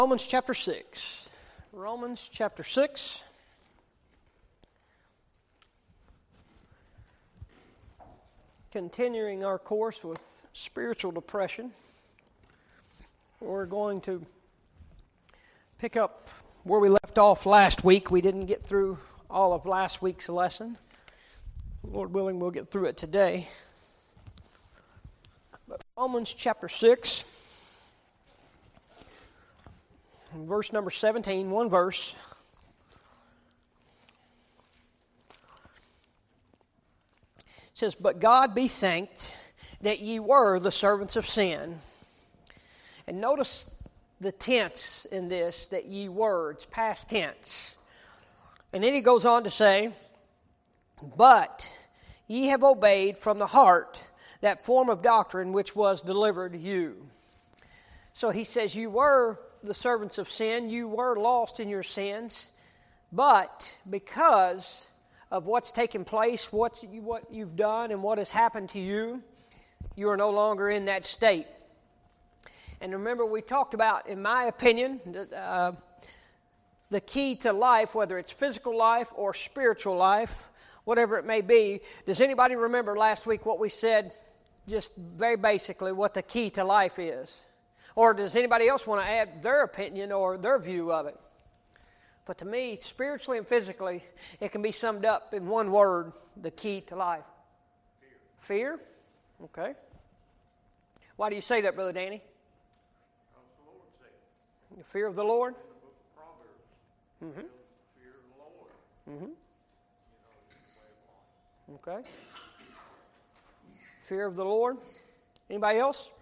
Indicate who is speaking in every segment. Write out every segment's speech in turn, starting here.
Speaker 1: Romans chapter 6. Romans chapter 6. Continuing our course with spiritual depression. We're going to pick up where we left off last week. We didn't get through all of last week's lesson. Lord willing, we'll get through it today. But Romans chapter 6. Verse number 17, one verse. It says, "But God be thanked that ye were the servants of sin." And notice the tense in this, that ye were. It's past tense. And then he goes on to say, "But ye have obeyed from the heart that form of doctrine which was delivered you." So he says you were the servants of sin, you were lost in your sins, but because of what's taken place, what you've done and what has happened to you, you are no longer in that state. And remember, we talked about, in my opinion, the key to life, whether it's physical life or spiritual life, whatever it may be. Does anybody remember last week what we said, just very basically, what the key to life is? Or does anybody else want to add their opinion or their view of it? But to me, spiritually and physically, it can be summed up in one word, the key to life. Fear? Okay. Why do you say that, Brother Danny?
Speaker 2: The Lord said.
Speaker 1: The fear of the Lord?
Speaker 2: In the book of Proverbs,
Speaker 1: Mm-hmm.
Speaker 2: the fear of the Lord.
Speaker 1: Mm-hmm. Okay. Fear of the Lord. Anybody else?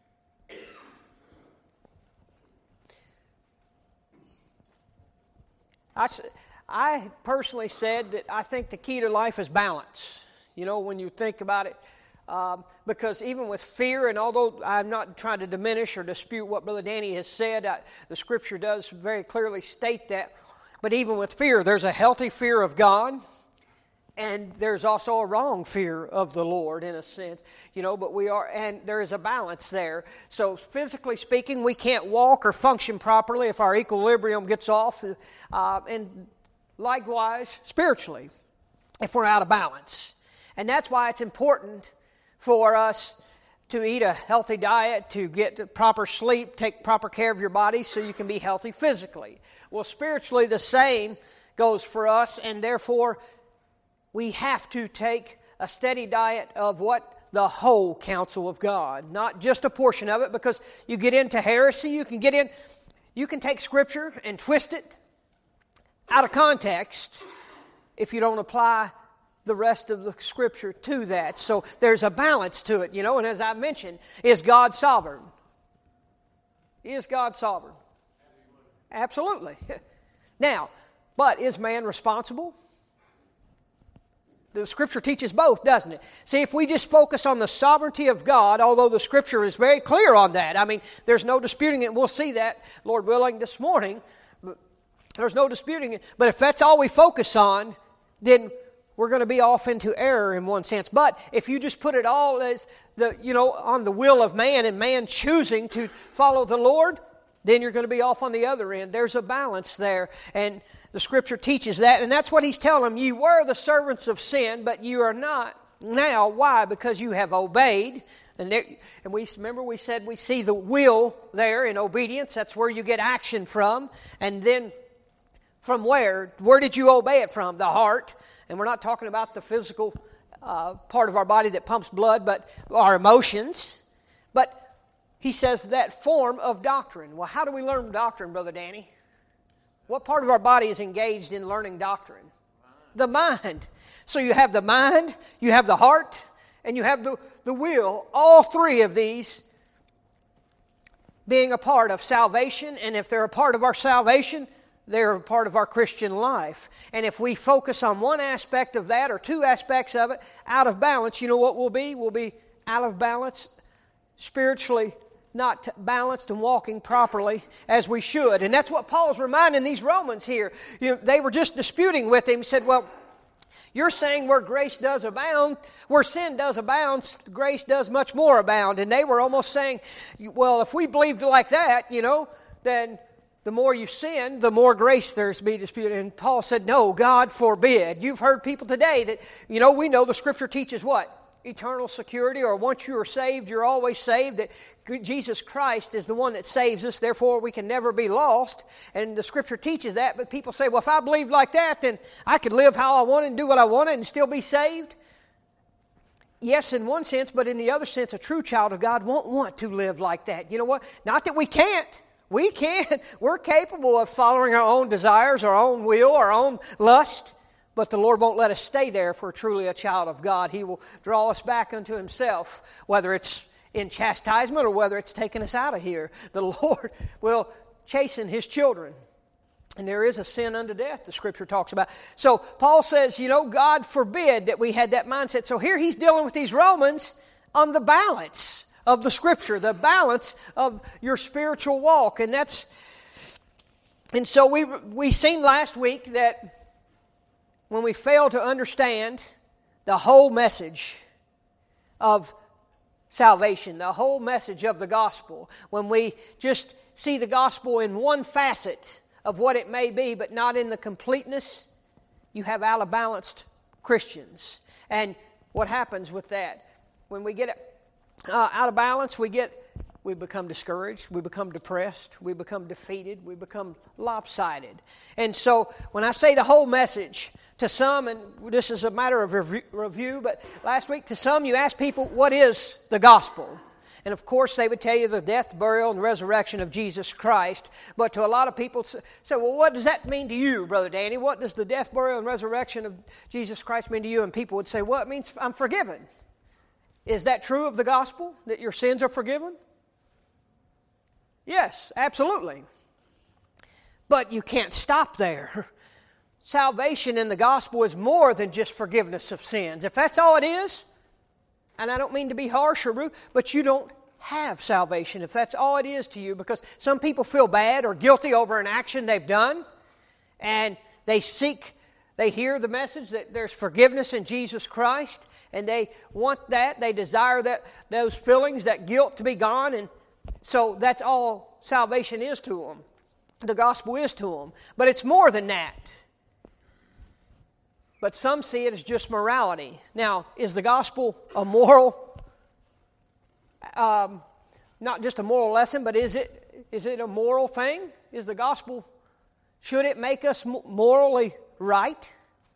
Speaker 1: I personally said that I think the key to life is balance. You know, when you think about it, because even with fear, and although I'm not trying to diminish or dispute what Brother Danny has said, the Scripture does very clearly state that. But even with fear, there's a healthy fear of God, and there's also a wrong fear of the Lord in a sense. You know, but and there is a balance there. So physically speaking, we can't walk or function properly if our equilibrium gets off. And likewise, spiritually, if we're out of balance. And that's why it's important for us to eat a healthy diet, to get proper sleep, take proper care of your body so you can be healthy physically. Well, spiritually, the same goes for us, and therefore we have to take a steady diet of what? The whole counsel of God, not just a portion of it, because you get into heresy, you can take Scripture and twist it out of context if you don't apply the rest of the Scripture to that. So there's a balance to it, you know, and as I mentioned, is God sovereign? Is God sovereign? Absolutely. Now, but is man responsible? The Scripture teaches both, doesn't it? See, if we just focus on the sovereignty of God, although the Scripture is very clear on that, I mean, there's no disputing it. We'll see that, Lord willing, this morning. There's no disputing it. But if that's all we focus on, then we're going to be off into error in one sense. But if you just put it all as on the will of man and man choosing to follow the Lord, then you're going to be off on the other end. There's a balance there, and the Scripture teaches that, and that's what he's telling them. You were the servants of sin, but you are not now. Why? Because you have obeyed. And we said we see the will there in obedience. That's where you get action from. And then from where? Where did you obey it from? The heart. And we're not talking about the physical part of our body that pumps blood, but our emotions. But he says that form of doctrine. Well, how do we learn doctrine, Brother Danny? What part of our body is engaged in learning doctrine? The mind. So you have the mind, you have the heart, and you have the will. All three of these being a part of salvation. And if they're a part of our salvation, they're a part of our Christian life. And if we focus on one aspect of that or two aspects of it out of balance, you know what we'll be? We'll be out of balance spiritually, not balanced and walking properly as we should. And that's what Paul's reminding these Romans here. They were just disputing with him. He said, well, you're saying where grace does abound, where sin does abound, grace does much more abound. And they were almost saying, well, if we believed like that, then the more you sin, the more grace there's to be disputed. And Paul said, no, God forbid. You've heard people today that, we know the Scripture teaches what? Eternal security, or once you are saved, you're always saved, that Jesus Christ is the one that saves us, therefore we can never be lost. And the Scripture teaches that, but people say, well, if I believed like that, then I could live how I wanted and do what I wanted and still be saved. Yes, in one sense, but in the other sense, a true child of God won't want to live like that. You know what? Not that we can't. We can. We're capable of following our own desires, our own will, our own lust. But the Lord won't let us stay there if we're truly a child of God. He will draw us back unto Himself, whether it's in chastisement or whether it's taking us out of here. The Lord will chasten His children. And there is a sin unto death, the Scripture talks about. So Paul says, God forbid that we had that mindset. So here he's dealing with these Romans on the balance of the Scripture, the balance of your spiritual walk. And so we seen last week that when we fail to understand the whole message of salvation, the whole message of the gospel, when we just see the gospel in one facet of what it may be, but not in the completeness, you have out-of-balanced Christians. And what happens with that? When we get out of balance, we become discouraged, we become depressed, we become defeated, we become lopsided. And so when I say the whole message, to some, and this is a matter of review, but last week to some you asked people, what is the gospel? And of course they would tell you the death, burial, and resurrection of Jesus Christ. But to a lot of people say, well, what does that mean to you, Brother Danny? What does the death, burial, and resurrection of Jesus Christ mean to you? And people would say, well, it means I'm forgiven. Is that true of the gospel, that your sins are forgiven? Yes, absolutely. But you can't stop there. Salvation in the gospel is more than just forgiveness of sins. If that's all it is, and I don't mean to be harsh or rude, but you don't have salvation if that's all it is to you, because some people feel bad or guilty over an action they've done, and they hear the message that there's forgiveness in Jesus Christ, and they want that, they desire those feelings, that guilt to be gone, and so that's all salvation is to them. The gospel is to them. But it's more than that. But some see it as just morality. Now, is the gospel a moral, not just a moral lesson, but is it a moral thing? Is the gospel, should it make us morally right?
Speaker 2: It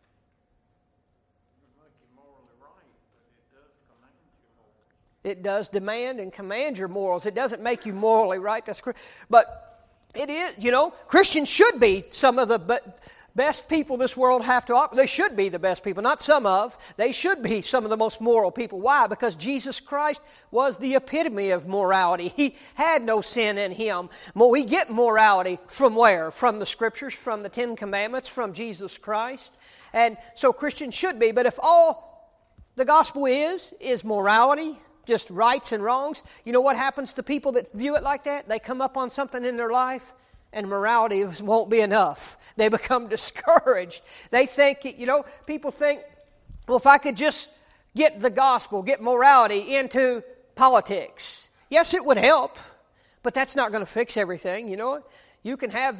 Speaker 2: doesn't make you morally right, but it does command you morals.
Speaker 1: It does demand and command your morals. It doesn't make you morally right. That's correct. But it is, Christians should be some of the best people this world have to offer. They should be the best people, not some of. They should be some of the most moral people. Why? Because Jesus Christ was the epitome of morality. He had no sin in Him. Well, we get morality from where? From the Scriptures, from the Ten Commandments, from Jesus Christ. And so Christians should be. But if all the gospel is morality, just rights and wrongs, you know what happens to people that view it like that? They come up on something in their life, and morality won't be enough. They become discouraged. They think, people think, well, if I could just get the gospel, get morality into politics. Yes, it would help, but that's not going to fix everything, You can have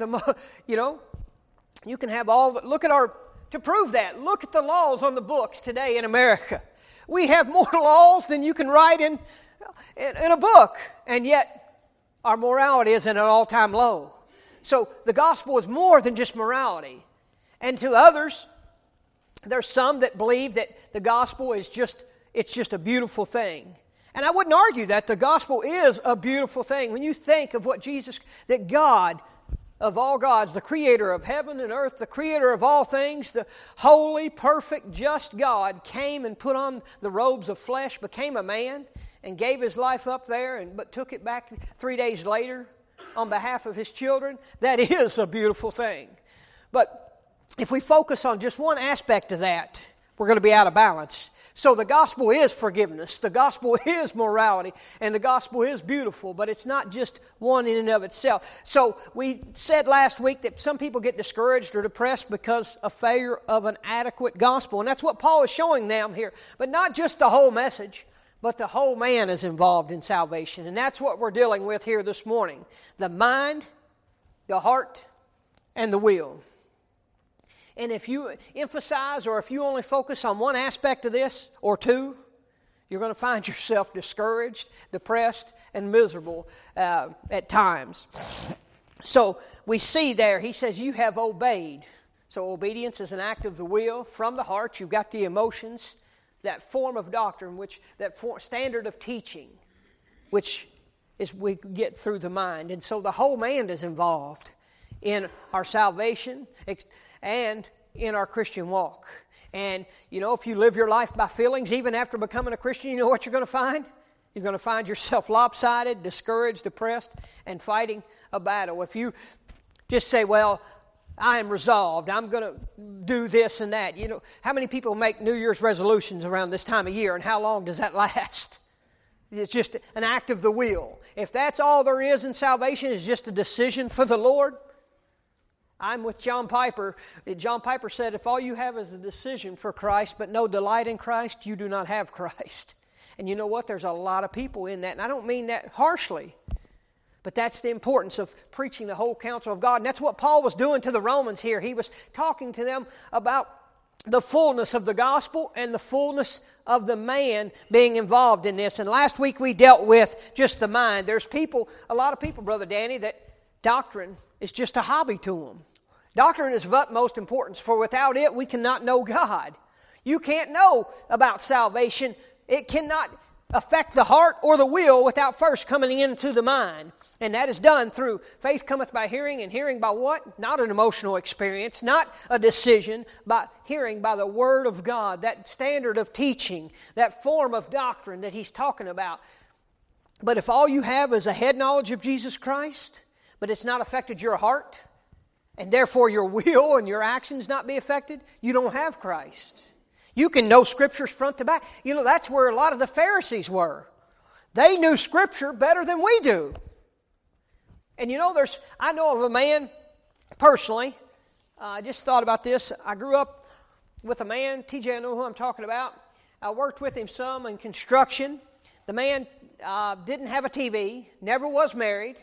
Speaker 1: you can have all, to prove that, look at the laws on the books today in America. We have more laws than you can write in a book, and yet our morality is at an all-time low. So the gospel is more than just morality. And to others, there's some that believe that the gospel is just a beautiful thing. And I wouldn't argue that. The gospel is a beautiful thing. When you think of that God, of all gods, the creator of heaven and earth, the creator of all things, the holy, perfect, just God came and put on the robes of flesh, became a man, and gave His life up there, but took it back 3 days later on behalf of His children, that is a beautiful thing. But if we focus on just one aspect of that, we're going to be out of balance. So the gospel is forgiveness, the gospel is morality, and the gospel is beautiful, but it's not just one in and of itself. So we said last week that some people get discouraged or depressed because of failure of an adequate gospel, and that's what Paul is showing them here. But not just the whole message, but the whole man is involved in salvation. And that's what we're dealing with here this morning. The mind, the heart, and the will. And if you emphasize or if you only focus on one aspect of this or two, you're going to find yourself discouraged, depressed, and miserable at times. So we see there, he says, you have obeyed. So obedience is an act of the will from the heart. You've got the emotions, that form of doctrine, standard of teaching, which is we get through the mind. And so the whole man is involved in our salvation and in our Christian walk. And, if you live your life by feelings, even after becoming a Christian, you know what you're going to find? You're going to find yourself lopsided, discouraged, depressed, and fighting a battle. If you just say, well, I am resolved, I'm going to do this and that. How many people make New Year's resolutions around this time of year, and how long does that last? It's just an act of the will. If that's all there is in salvation, is just a decision for the Lord, I'm with John Piper. John Piper said, if all you have is a decision for Christ but no delight in Christ, you do not have Christ. And you know what? There's a lot of people in that. And I don't mean that harshly. But that's the importance of preaching the whole counsel of God. And that's what Paul was doing to the Romans here. He was talking to them about the fullness of the gospel and the fullness of the man being involved in this. And last week we dealt with just the mind. There's a lot of people, Brother Danny, that doctrine is just a hobby to them. Doctrine is of utmost importance, for without it we cannot know God. You can't know about salvation. It cannot affect the heart or the will without first coming into the mind. And that is done through faith cometh by hearing, and hearing by what? Not an emotional experience, not a decision, but hearing by the Word of God, that standard of teaching, that form of doctrine that he's talking about. But if all you have is a head knowledge of Jesus Christ, but it's not affected your heart, and therefore your will and your actions not be affected, you don't have Christ. You can know Scriptures front to back. That's where a lot of the Pharisees were. They knew Scripture better than we do. And I know of a man, personally, I just thought about this. I grew up with a man, TJ, I know who I'm talking about. I worked with him some in construction. The man didn't have a TV, never was married,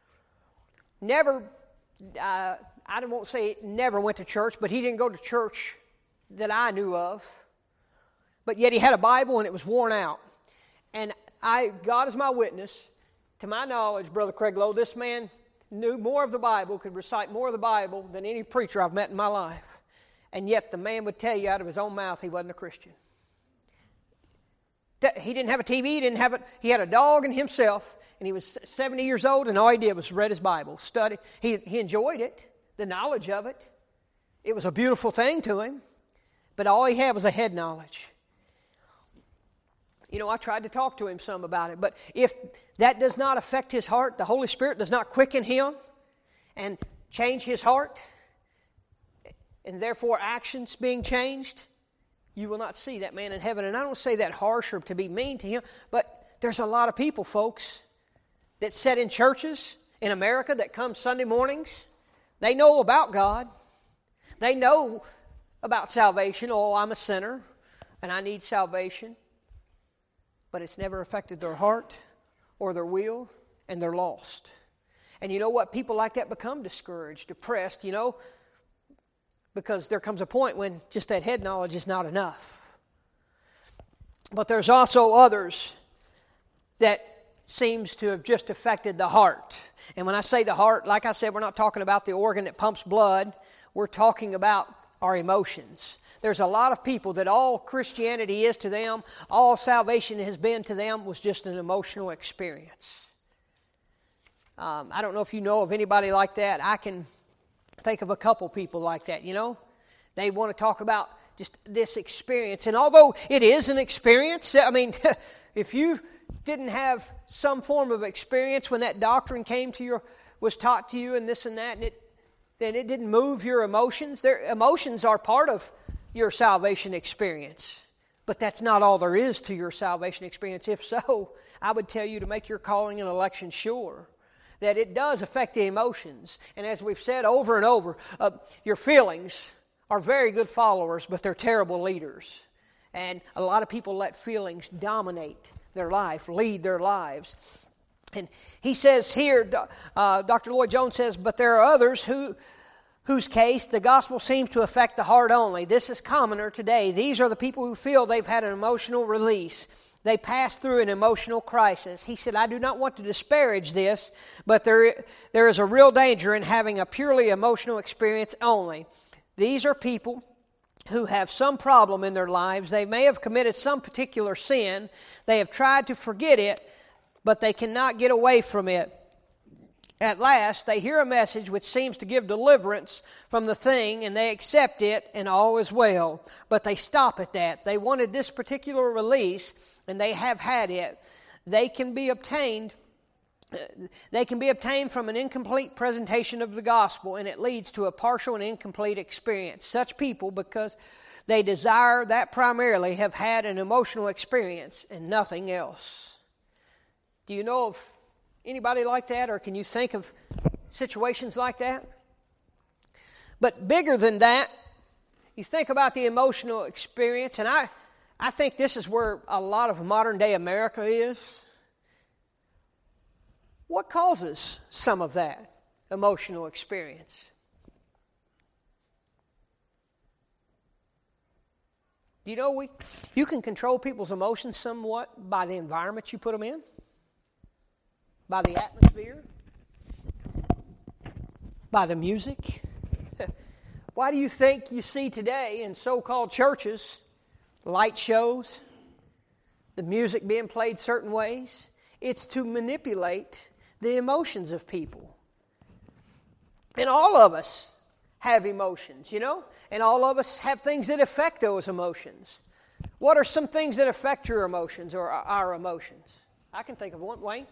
Speaker 1: never, I won't say never went to church, but he didn't go to church that I knew of. But yet he had a Bible and it was worn out. And God is my witness. To my knowledge, Brother Craig Lowe, this man knew more of the Bible, could recite more of the Bible than any preacher I've met in my life. And yet the man would tell you out of his own mouth he wasn't a Christian. He didn't have a TV, he had a dog and himself, and he was 70 years old, and all he did was read his Bible, study. He enjoyed it, the knowledge of it. It was a beautiful thing to him, but all he had was a head knowledge. I tried to talk to him some about it, but if that does not affect his heart, the Holy Spirit does not quicken him and change his heart, and therefore actions being changed, you will not see that man in heaven. And I don't say that harsh or to be mean to him, but there's a lot of people, folks, that sit in churches in America that come Sunday mornings. They know about God. They know about salvation. Oh, I'm a sinner and I need salvation. But it's never affected their heart or their will, and they're lost. And you know what? People like that become discouraged, depressed, because there comes a point when just that head knowledge is not enough. But there's also others that seems to have just affected the heart. And when I say the heart, like I said, we're not talking about the organ that pumps blood. We're talking about our emotions. There's a lot of people that all Christianity is to them, all salvation has been to them was just an emotional experience. I don't know if you know of anybody like that. I can think of a couple people like that, They want to talk about just this experience. And although it is an experience, if you didn't have some form of experience when that doctrine was taught to you and this and that, then it didn't move your emotions. Emotions are part of your salvation experience. But that's not all there is to your salvation experience. If so, I would tell you to make your calling and election sure that it does affect the emotions. And as we've said over and over, your feelings are very good followers, but they're terrible leaders. And a lot of people let feelings dominate their life, lead their lives. And he says here, Dr. Lloyd Jones says, but there are others whose case the gospel seems to affect the heart only. This is commoner today. These are the people who feel they've had an emotional release. They pass through an emotional crisis. He said, I do not want to disparage this, but there is a real danger in having a purely emotional experience only. These are people who have some problem in their lives. They may have committed some particular sin. They have tried to forget it, but they cannot get away from it. At last, they hear a message which seems to give deliverance from the thing, and they accept it, and all is well. But they stop at that. They wanted this particular release, and they have had it. They can be obtained from an incomplete presentation of the gospel, and it leads to a partial and incomplete experience. Such people, because they desire that primarily, have had an emotional experience and nothing else. Do you know of anybody like that, or can you think of situations like that? But bigger than that, you think about the emotional experience, and I think this is where a lot of modern day America is. What causes some of that emotional experience? Do you know you can control people's emotions somewhat by the environment you put them in? By the atmosphere? By the music? Why do you think you see today in so-called churches light shows, the music being played certain ways? It's to manipulate the emotions of people. And all of us have emotions, and all of us have things that affect those emotions. What are some things that affect your emotions or our emotions? I can think of one. Wayne?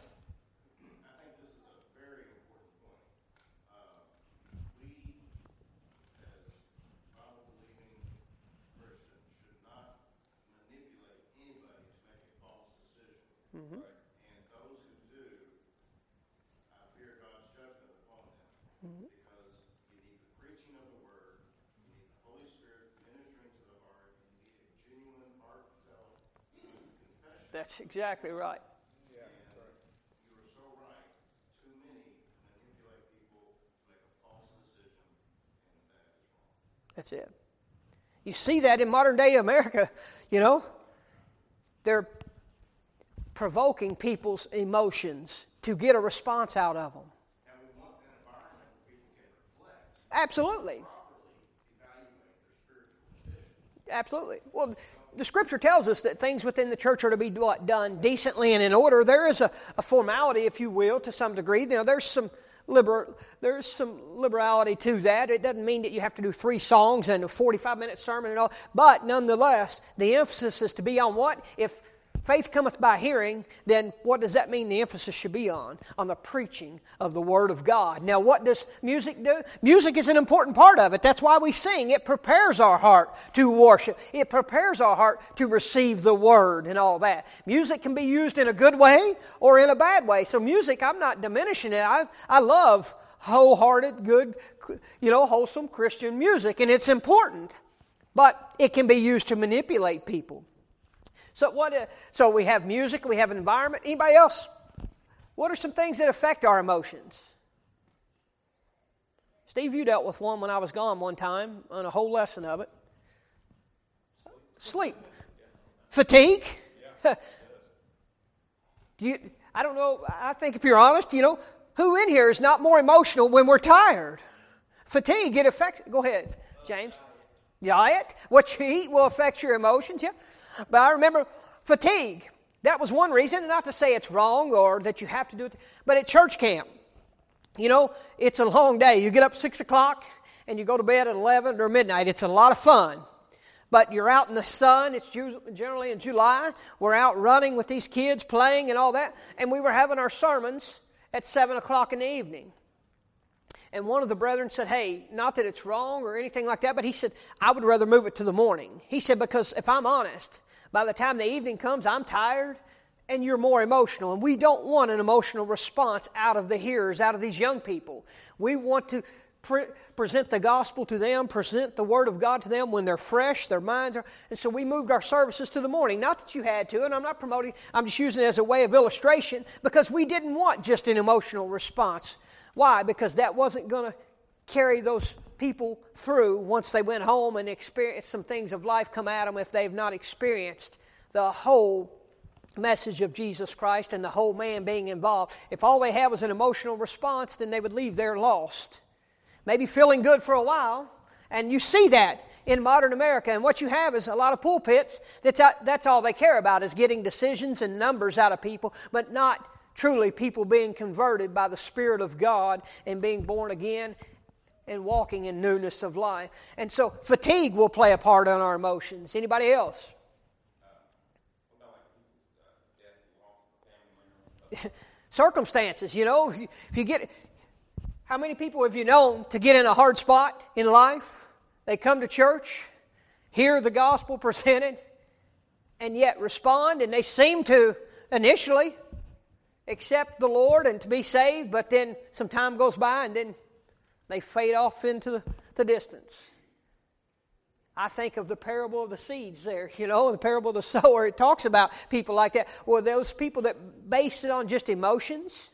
Speaker 2: Mm-hmm. Right? And those who do, I fear God's judgment upon them. Mm-hmm. Because you need the preaching of the Word, you need the Holy Spirit ministering to the heart, you need a genuine, heartfelt confession.
Speaker 1: That's exactly right.
Speaker 2: Yeah, and you are so right. Too many manipulate people to make a false decision, and that is wrong.
Speaker 1: That's it. You see that in modern day America, They're provoking people's emotions to get a response out of them.
Speaker 2: And we want an environment where people can reflect.
Speaker 1: Absolutely.
Speaker 2: Properly evaluate their spiritual condition.
Speaker 1: Absolutely. Well, the Scripture tells us that things within the church are to be done decently and in order. There is a formality, if you will, to some degree. There's some liberality to that. It doesn't mean that you have to do 3 songs and a 45-minute sermon and all. But nonetheless, the emphasis is to be on what? If faith cometh by hearing, then what does that mean the emphasis should be on? On the preaching of the Word of God. Now, what does music do? Music is an important part of it. That's why we sing. It prepares our heart to worship. It prepares our heart to receive the Word and all that. Music can be used in a good way or in a bad way. So music, I'm not diminishing it. I love wholehearted, good, wholesome Christian music, and it's important. But it can be used to manipulate people. So we have music, we have environment. Anybody else? What are some things that affect our emotions? Steve, you dealt with one when I was gone one time on a whole lesson of it. Sleep. Fatigue. I don't know. I think if you're honest, who in here is not more emotional when we're tired? Fatigue, it affects. Go ahead, James. Diet. What you eat will affect your emotions. Yeah. But I remember fatigue. That was one reason, not to say it's wrong or that you have to do it, but at church camp, it's a long day. You get up 6 o'clock and you go to bed at 11 or midnight. It's a lot of fun. But you're out in the sun. It's generally in July. We're out running with these kids, playing and all that. And we were having our sermons at 7 o'clock in the evening. And one of the brethren said, hey, not that it's wrong or anything like that, but he said, I would rather move it to the morning. He said, because if I'm honest, by the time the evening comes, I'm tired and you're more emotional. And we don't want an emotional response out of the hearers, out of these young people. We want to present the gospel to them, present the Word of God to them when they're fresh, their minds are. And so we moved our services to the morning. Not that you had to, and I'm not promoting, I'm just using it as a way of illustration, because we didn't want just an emotional response. Why? Because that wasn't going to carry those people through once they went home and experienced some things of life come at them if they've not experienced the whole message of Jesus Christ and the whole man being involved. If all they had was an emotional response, then they would leave there lost. Maybe feeling good for a while, and you see that in modern America. And what you have is a lot of pulpits, that's all they care about, is getting decisions and numbers out of people, but not truly people being converted by the Spirit of God and being born again and walking in newness of life. And so fatigue will play a part in our emotions. Anybody else? Circumstances, if you get... How many people have you known to get in a hard spot in life? They come to church, hear the gospel presented, and yet respond, and they seem to initially accept the Lord and to be saved, but then some time goes by and then they fade off into the distance. I think of the parable of the seeds there, the parable of the sower. It talks about people like that. Well, those people that base it on just emotions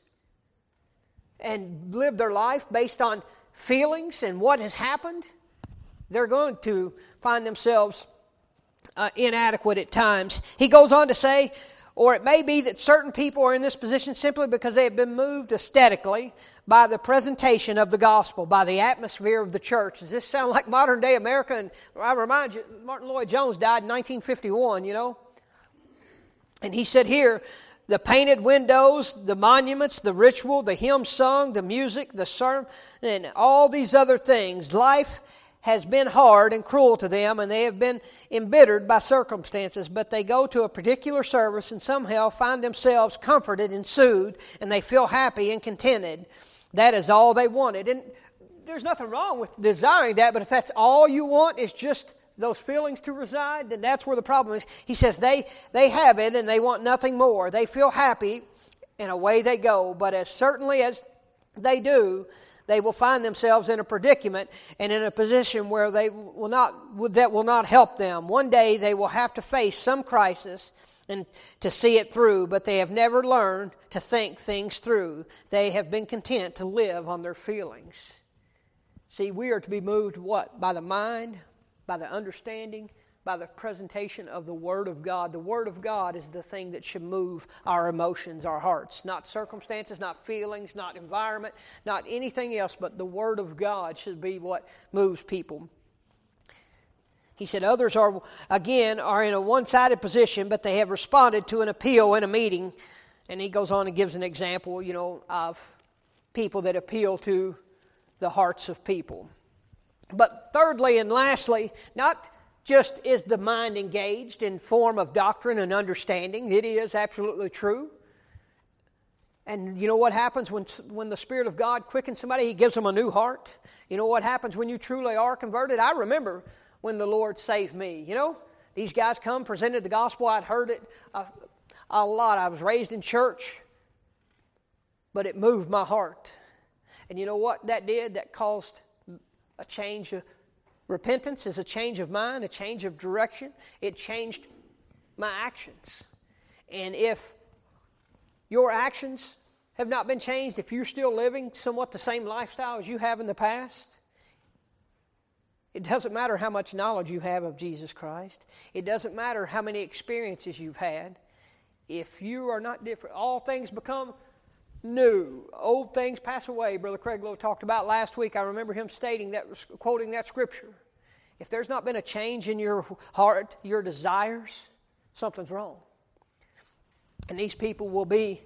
Speaker 1: and live their life based on feelings and what has happened, they're going to find themselves inadequate at times. He goes on to say, or it may be that certain people are in this position simply because they have been moved aesthetically by the presentation of the gospel, by the atmosphere of the church. Does this sound like modern day America? And I remind you, Martin Lloyd-Jones died in 1951, And he said here, the painted windows, the monuments, the ritual, the hymn sung, the music, the sermon, and all these other things. Life has been hard and cruel to them, and they have been embittered by circumstances. But they go to a particular service and somehow find themselves comforted and soothed, and they feel happy and contented. That is all they wanted. And there's nothing wrong with desiring that, but if that's all you want is just those feelings to reside, then that's where the problem is. He says they have it and they want nothing more. They feel happy and away they go. But as certainly as they do, they will find themselves in a predicament and in a position where that will not help them. One day they will have to face some crisis and to see it through, but they have never learned to think things through. They have been content to live on their feelings. See, we are to be moved what? By the mind, by the understanding, by the presentation of the Word of God. The Word of God is the thing that should move our emotions, our hearts. Not circumstances, not feelings, not environment, not anything else, but the Word of God should be what moves people. He said others are in a one-sided position, but they have responded to an appeal in a meeting. And he goes on and gives an example, of people that appeal to the hearts of people. But thirdly and lastly, not just is the mind engaged in form of doctrine and understanding. It is absolutely true. And you know what happens when the Spirit of God quickens somebody? He gives them a new heart. You know what happens when you truly are converted? I remember when the Lord saved me. These guys presented the gospel. I'd heard it a lot. I was raised in church. But it moved my heart. And you know what that did? That caused a change of repentance is a change of mind, a change of direction. It changed my actions. And if your actions have not been changed, if you're still living somewhat the same lifestyle as you have in the past, it doesn't matter how much knowledge you have of Jesus Christ. It doesn't matter how many experiences you've had. If you are not different, all things become new. Old things pass away. Brother Craig Lowe talked about last week. I remember him quoting that scripture. If there's not been a change in your heart, your desires, something's wrong. And these people will be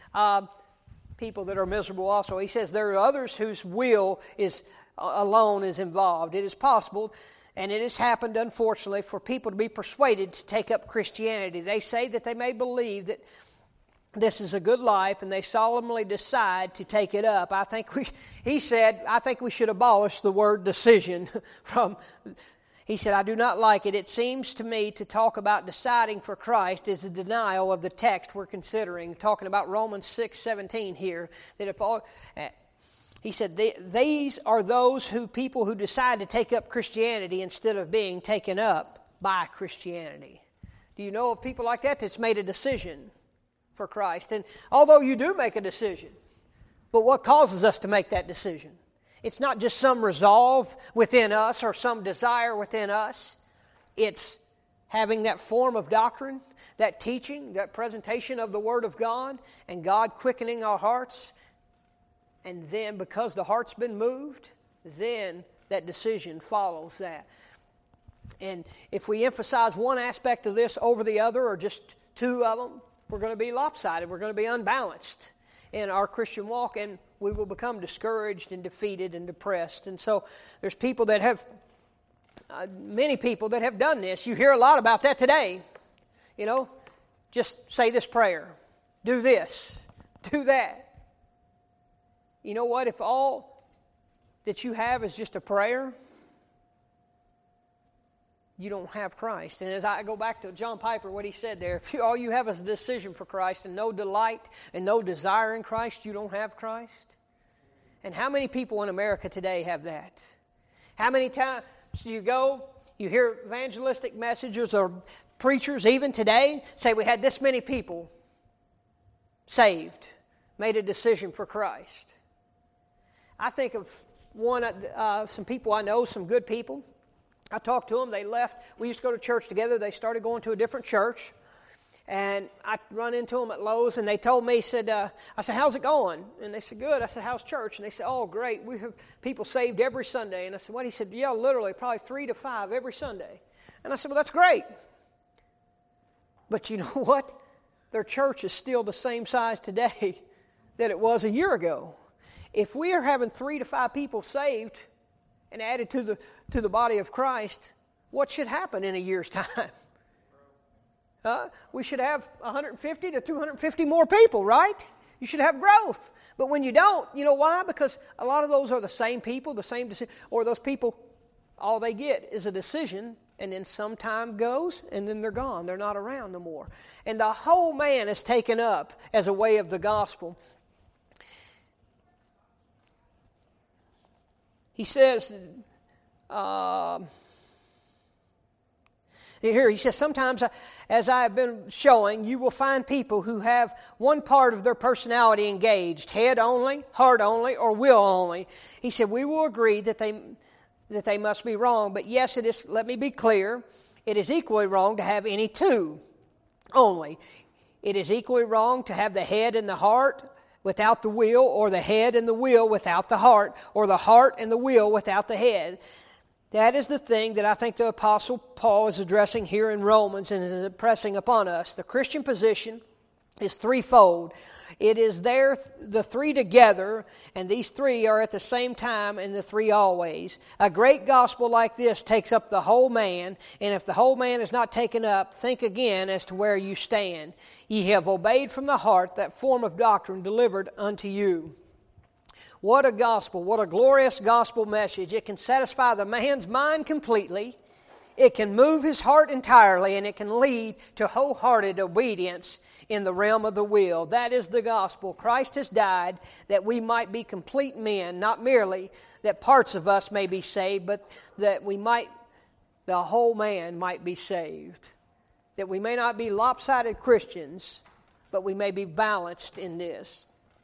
Speaker 1: people that are miserable also. He says there are others whose will alone is involved. It is possible, and it has happened, unfortunately, for people to be persuaded to take up Christianity. They say that they may believe that this is a good life, and they solemnly decide to take it up. I think we should abolish the word decision from. He said, I do not like it. It seems to me to talk about deciding for Christ is a denial of the text we're considering. Talking about Romans 6:17 here, that if all. He said, these are those people who decide to take up Christianity instead of being taken up by Christianity. Do you know of people like that that's made a decision for Christ? And although you do make a decision, but what causes us to make that decision? It's not just some resolve within us or some desire within us. It's having that form of doctrine, that teaching, that presentation of the Word of God, and God quickening our hearts. And then because the heart's been moved, then that decision follows that. And if we emphasize one aspect of this over the other, or just two of them, we're going to be lopsided. We're going to be unbalanced in our Christian walk, and we will become discouraged and defeated and depressed. And so there's people that have, many people that have done this. You hear a lot about that today. You know, just say this prayer, do this, do that. You know what? If all that you have is just a prayer, you don't have Christ. And as I go back to John Piper, what he said there, if all you have is a decision for Christ and no delight and no desire in Christ, you don't have Christ. And how many people in America today have that? How many times do you go, you hear evangelistic messages or preachers even today say we had this many people saved, made a decision for Christ. I think of some people I know, some good people. I talked to them. They left. We used to go to church together. They started going to a different church. And I run into them at Lowe's, and they told me, I said, how's it going? And they said, good. I said, how's church? And they said, oh, great. We have people saved every Sunday. And I said, what? He said, yeah, literally, probably 3 to 5 every Sunday. And I said, well, that's great. But you know what? Their church is still the same size today that it was a year ago. If we are having 3 to 5 people saved and added to the body of Christ, what should happen in a year's time? We should have 150 to 250 more people, right? You should have growth. But when you don't, you know why? Because a lot of those are the same people, the same decision, or those people, all they get is a decision, and then some time goes, and then they're gone. They're not around no more. And the whole man is taken up as a way of the gospel. He says, here he says, sometimes, as I have been showing, you will find people who have one part of their personality engaged, head only, heart only, or will only. He said, we will agree that they must be wrong, but yes, it is. Let me be clear, it is equally wrong to have any two only. It is equally wrong to have the head and the heart without the will, or the head and the will without the heart, or the heart and the will without the head. That is the thing that I think the Apostle Paul is addressing here in Romans and is impressing upon us. The Christian position is threefold. It is there, the three together, and these three are at the same time and the three always. A great gospel like this takes up the whole man, and if the whole man is not taken up, think again as to where you stand. Ye have obeyed from the heart that form of doctrine delivered unto you. What a gospel, what a glorious gospel message. It can satisfy the man's mind completely, it can move his heart entirely, and it can lead to wholehearted obedience in the realm of the will. That is the gospel. Christ has died that we might be complete men, not merely that parts of us may be saved, but that the whole man might be saved. That we may not be lopsided Christians, but we may be balanced in this.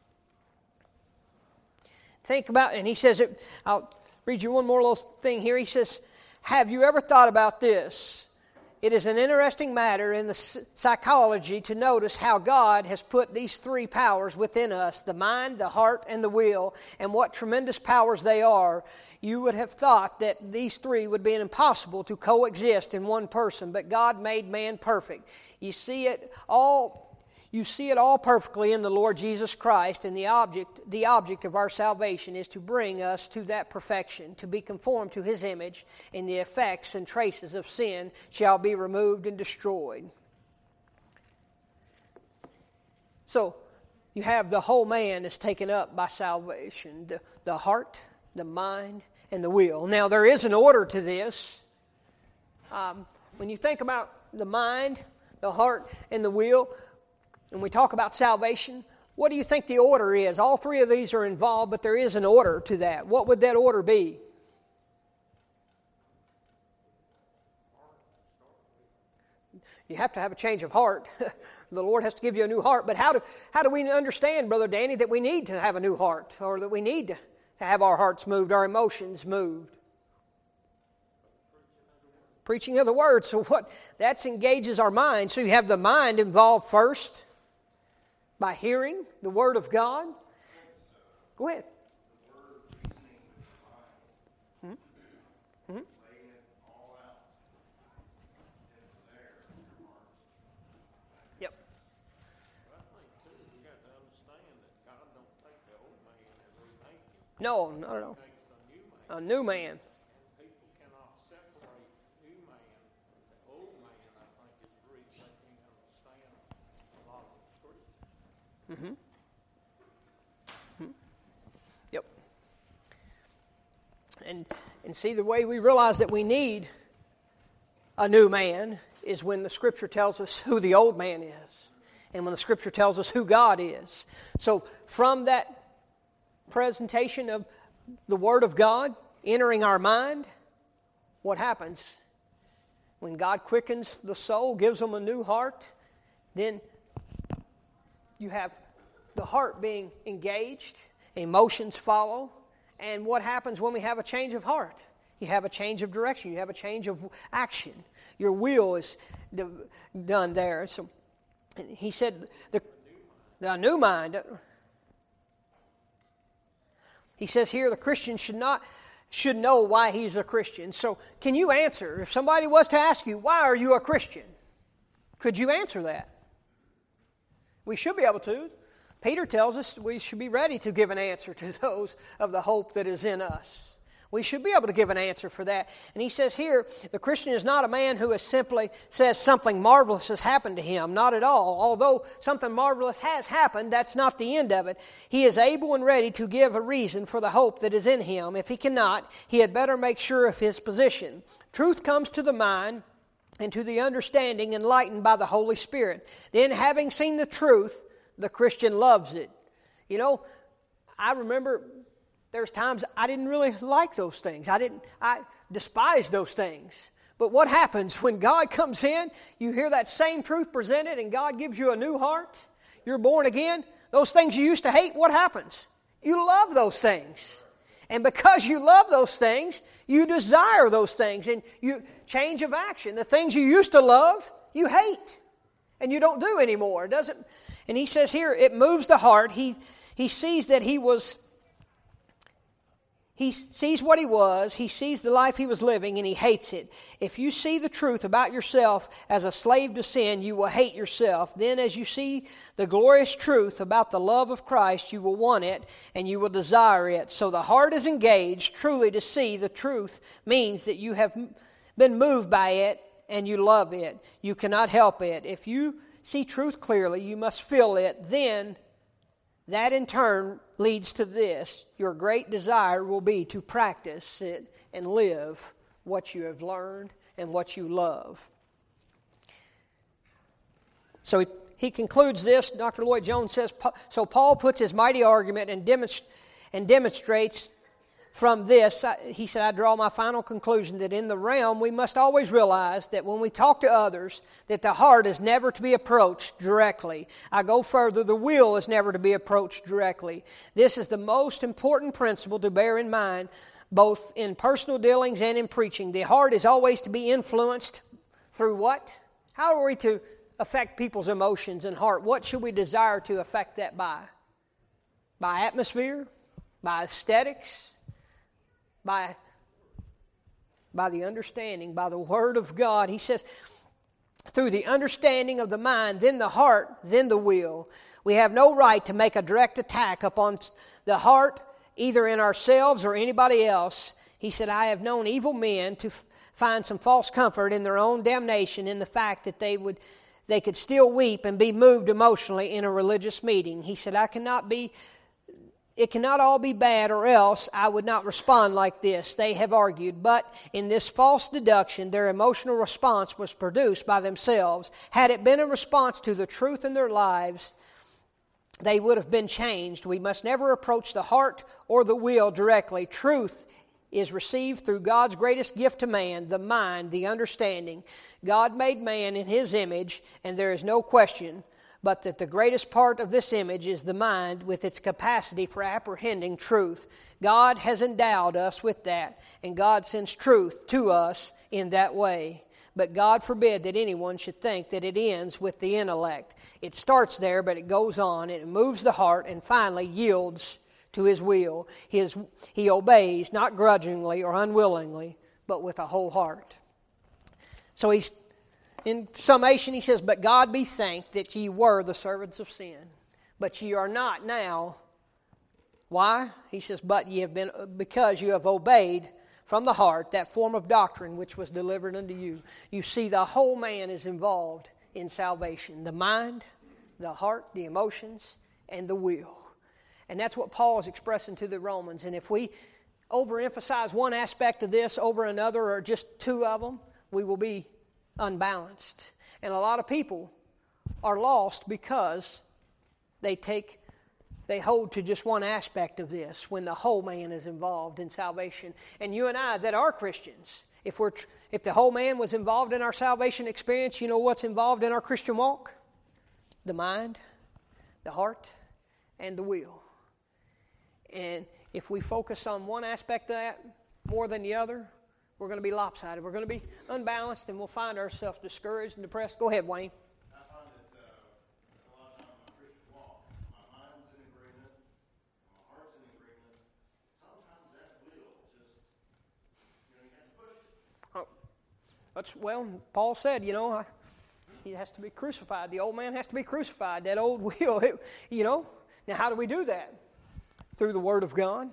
Speaker 1: Think about, and he says, I'll read you one more little thing here. He says, have you ever thought about this? It is an interesting matter in the psychology to notice how God has put these three powers within us, the mind, the heart, and the will, and what tremendous powers they are. You would have thought that these three would be impossible to coexist in one person, but God made man perfect. You see it all perfectly in the Lord Jesus Christ, and the object of our salvation is to bring us to that perfection, to be conformed to His image, and the effects and traces of sin shall be removed and destroyed. So, you have the whole man is taken up by salvation, the heart, the mind, and the will. Now, there is an order to this. When you think about the mind, the heart, and the will, and we talk about salvation, What do you think the order is? All three of these are involved, but there is an order to that. What would that order be? You have to have a change of heart. The Lord has to give you a new heart. But how do we understand, Brother Danny, that we need to have a new heart, or that we need to have our hearts moved, our emotions moved? Preaching of the Word. So that engages our mind. So you have the mind involved first by hearing the Word of God. Go ahead. Yep. No, not at all. A new man. Mm-hmm. Mm-hmm. Yep. And see, the way we realize that we need a new man is when the Scripture tells us who the old man is, and when the Scripture tells us who God is. So from that presentation of the Word of God entering our mind, what happens? When God quickens the soul, gives them a new heart, then you have the heart being engaged, emotions follow, and what happens when we have a change of heart? You have a change of direction, you have a change of action. Your will is done there. So he said, the new mind. He says here the Christian should know why he's a Christian. So can you answer? If somebody was to ask you, why are you a Christian? Could you answer that? We should be able to. Peter tells us we should be ready to give an answer to those of the hope that is in us. We should be able to give an answer for that. And he says here, the Christian is not a man who is simply says something marvelous has happened to him. Not at all. Although something marvelous has happened, that's not the end of it. He is able and ready to give a reason for the hope that is in him. If he cannot, he had better make sure of his position. Truth comes to the mind and to the understanding enlightened by the Holy Spirit. Then, having seen the truth, the Christian loves it. You know, I remember there's times I didn't really like those things. I despised those things. But what happens when God comes in, you hear that same truth presented, and God gives you a new heart, you're born again, those things you used to hate, what happens? You love those things. And because you love those things, you desire those things, and you change of action. The things you used to love, you hate, and you don't do anymore. It doesn't. And he says here, it moves the heart. He sees that he sees what he was, he sees the life he was living, and he hates it. If you see the truth about yourself as a slave to sin, you will hate yourself. Then as you see the glorious truth about the love of Christ, you will want it, and you will desire it. So the heart is engaged. Truly to see the truth means that you have been moved by it, and you love it. You cannot help it. If you see truth clearly, you must feel it. Then that in turn leads to this. Your great desire will be to practice it and live what you have learned and what you love. So he concludes this. Dr. Lloyd Jones says, so Paul puts his mighty argument and demonstrates from this. He said, I draw my final conclusion that in the realm we must always realize that when we talk to others, that the heart is never to be approached directly. I go further, the will is never to be approached directly. This is the most important principle to bear in mind, both in personal dealings and in preaching. The heart is always to be influenced through what? How are we to affect people's emotions and heart? What should we desire to affect that by? By atmosphere? By aesthetics? By the understanding, by the Word of God. He says, through the understanding of the mind, then the heart, then the will. We have no right to make a direct attack upon the heart, either in ourselves or anybody else. He said, I have known evil men to find some false comfort in their own damnation in the fact that they could still weep and be moved emotionally in a religious meeting. He said, it cannot all be bad, or else I would not respond like this. They have argued, but in this false deduction, their emotional response was produced by themselves. Had it been a response to the truth in their lives, they would have been changed. We must never approach the heart or the will directly. Truth is received through God's greatest gift to man, the mind, the understanding. God made man in His image, and there is no question but that the greatest part of this image is the mind with its capacity for apprehending truth. God has endowed us with that, and God sends truth to us in that way. But God forbid that anyone should think that it ends with the intellect. It starts there, but it goes on, and it moves the heart, and finally yields to His will. He obeys, not grudgingly or unwillingly, but with a whole heart. So in summation, he says, but God be thanked that ye were the servants of sin, but ye are not now. Why? He says, but ye have been, because you have obeyed from the heart that form of doctrine which was delivered unto you. You see, the whole man is involved in salvation. The mind, the heart, the emotions, and the will. And that's what Paul is expressing to the Romans. And if we overemphasize one aspect of this over another, or just two of them, we will be unbalanced. And a lot of people are lost because they hold to just one aspect of this when the whole man is involved in salvation. And you and I that are Christians, if the whole man was involved in our salvation experience, you know what's involved in our Christian walk? The mind, the heart, and the will. And if we focus on one aspect of that more than the other, we're going to be lopsided. We're going to be unbalanced, and we'll find ourselves discouraged and depressed. Go ahead, Wayne.
Speaker 2: I find that a lot of times in my Christian walk, my mind's in agreement, my heart's in agreement. Sometimes that will just, you have to push it.
Speaker 1: Well, Paul said, he has to be crucified. The old man has to be crucified. That old will, Now, how do we do that? Through the Word of God.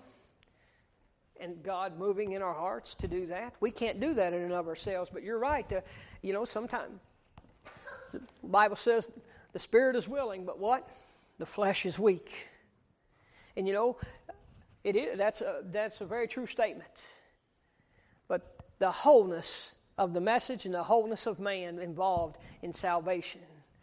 Speaker 1: And God moving in our hearts to do that. We can't do that in and of ourselves, but you're right. Sometimes the Bible says the spirit is willing, but what? The flesh is weak. And it is. That's a very true statement. But the wholeness of the message and the wholeness of man involved in salvation.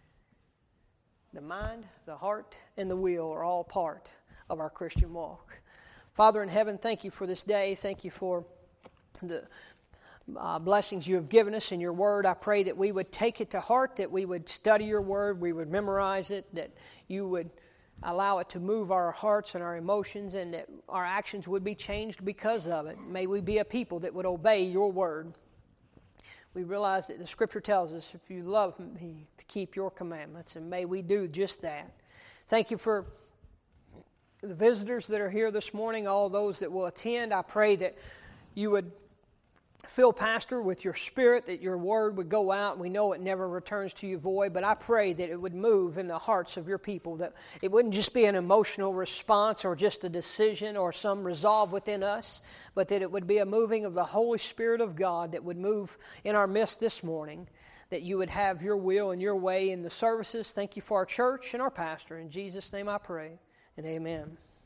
Speaker 1: The mind, the heart, and the will are all part of our Christian walk. Father in heaven, thank you for this day. Thank you for the blessings you have given us in your word. I pray that we would take it to heart, that we would study your word, we would memorize it, that you would allow it to move our hearts and our emotions, and that our actions would be changed because of it. May we be a people that would obey your word. We realize that the Scripture tells us, if you love me, to keep your commandments, and may we do just that. Thank you for the visitors that are here this morning, all those that will attend. I pray that you would fill Pastor with your Spirit, that your word would go out. We know it never returns to you void, but I pray that it would move in the hearts of your people, that it wouldn't just be an emotional response or just a decision or some resolve within us, but that it would be a moving of the Holy Spirit of God that would move in our midst this morning, that you would have your will and your way in the services. Thank you for our church and our pastor. In Jesus' name I pray. And amen.